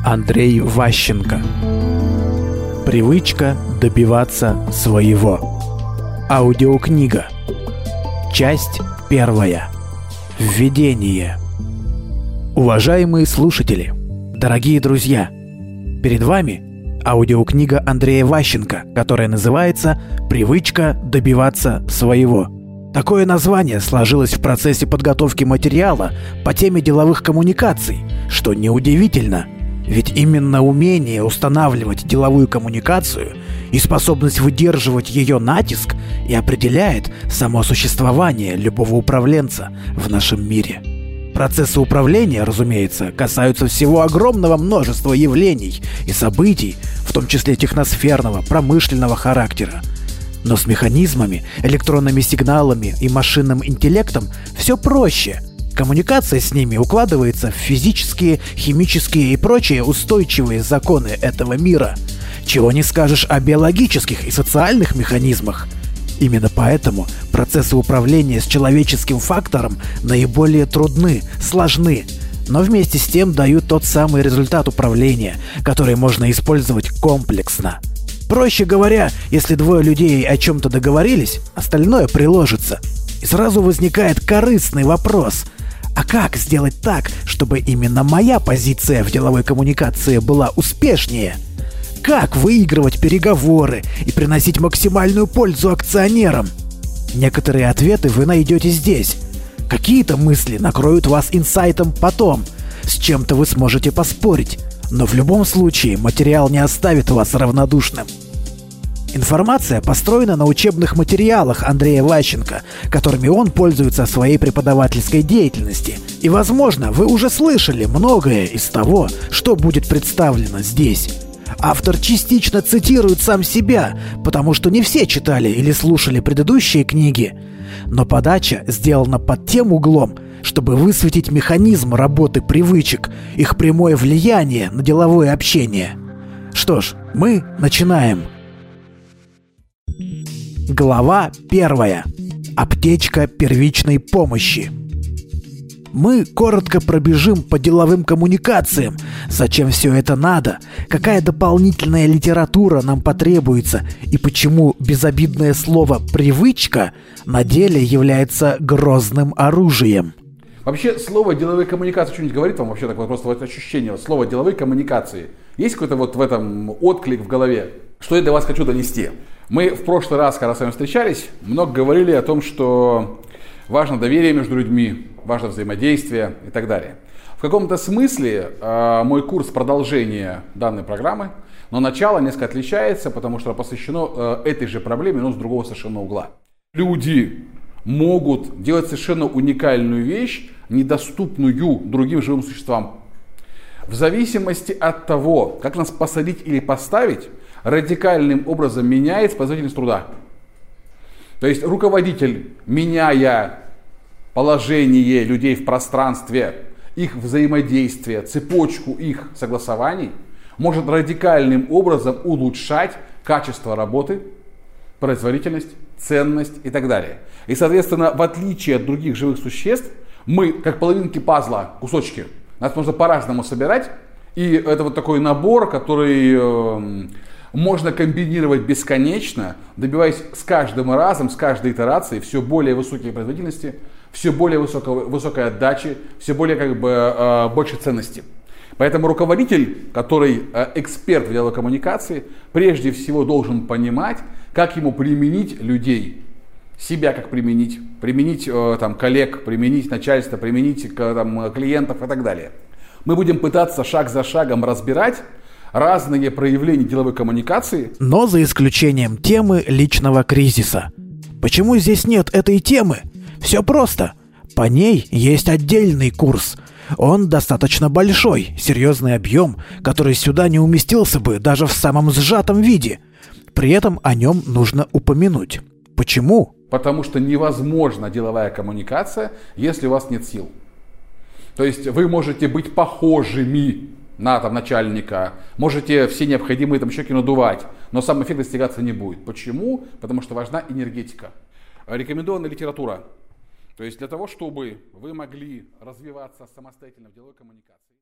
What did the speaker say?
Андрей Ващенко. Привычка добиваться своего. Аудиокнига. Часть 1. Введение. Уважаемые слушатели, дорогие друзья, перед вами аудиокнига Андрея Ващенко, которая называется «Привычка добиваться своего». Такое название сложилось в процессе подготовки материала по теме деловых коммуникаций, что неудивительно, ведь именно умение устанавливать деловую коммуникацию и способность выдерживать ее натиск и определяет само существование любого управленца в нашем мире. Процессы управления, разумеется, касаются всего огромного множества явлений и событий, в том числе техносферного, промышленного характера. Но с механизмами, электронными сигналами и машинным интеллектом все проще. Коммуникация с ними укладывается в физические, химические и прочие устойчивые законы этого мира. Чего не скажешь о биологических и социальных механизмах. Именно поэтому процессы управления с человеческим фактором наиболее трудны, сложны, но вместе с тем дают тот самый результат управления, который можно использовать комплексно. Проще говоря, если двое людей о чем-то договорились, остальное приложится. И сразу возникает корыстный вопрос: а как сделать так, чтобы именно моя позиция в деловой коммуникации была успешнее? Как выигрывать переговоры и приносить максимальную пользу акционерам? Некоторые ответы вы найдете здесь. Какие-то мысли накроют вас инсайтом потом. С чем-то вы сможете поспорить. Но в любом случае материал не оставит вас равнодушным. Информация построена на учебных материалах Андрея Ващенко, которыми он пользуется в своей преподавательской деятельности. И, возможно, вы уже слышали многое из того, что будет представлено здесь. Автор частично цитирует сам себя, потому что не все читали или слушали предыдущие книги. Но подача сделана под тем углом, чтобы высветить механизм работы привычек, их прямое влияние на деловое общение. Что ж, мы начинаем. Глава 1. Аптечка первичной помощи. Мы коротко пробежим по деловым коммуникациям, зачем все это надо, какая дополнительная литература нам потребуется и почему безобидное слово «привычка» на деле является грозным оружием. Вообще слово «деловые коммуникации» что-нибудь говорит вам вообще, так вот просто вот ощущение, вот слово «деловые коммуникации»? Есть какой-то вот в этом отклик в голове? Что я для вас хочу донести? Мы в прошлый раз, когда с вами встречались, много говорили о том, что важно доверие между людьми, важно взаимодействие и так далее. В каком-то смысле мой курс продолжение данной программы, но начало несколько отличается, потому что посвящено этой же проблеме, но с другого совершенно угла. Люди могут делать совершенно уникальную вещь, недоступную другим живым существам. В зависимости от того, как нас посадить или поставить, радикальным образом меняется производительность труда. То есть руководитель, меняя положение людей в пространстве, их взаимодействие, цепочку их согласований, может радикальным образом улучшать качество работы, производительность, ценность и так далее. И, соответственно, в отличие от других живых существ, мы, как половинки пазла, кусочки, нас можно по-разному собирать. И это вот такой набор, который можно комбинировать бесконечно, добиваясь с каждым разом, с каждой итерацией все более высокой производительности, все более высокой отдачи, все более больше ценности. Поэтому руководитель, который эксперт в деловой коммуникации, прежде всего должен понимать, как ему применить людей. Себя как применить коллег, применить начальство, применить клиентов и так далее. Мы будем пытаться шаг за шагом разбирать разные проявления деловой коммуникации. Но за исключением темы личного кризиса. Почему здесь нет этой темы? Все просто. По ней есть отдельный курс. Он достаточно большой, серьезный объем, который сюда не уместился бы даже в самом сжатом виде. При этом о нем нужно упомянуть. Почему? Потому что невозможна деловая коммуникация, если у вас нет сил. То есть вы можете быть похожими на начальника, можете все необходимые щеки надувать, но сам эффект достигаться не будет. Почему? Потому что важна энергетика. Рекомендованная литература. То есть для того, чтобы вы могли развиваться самостоятельно в деловой коммуникации.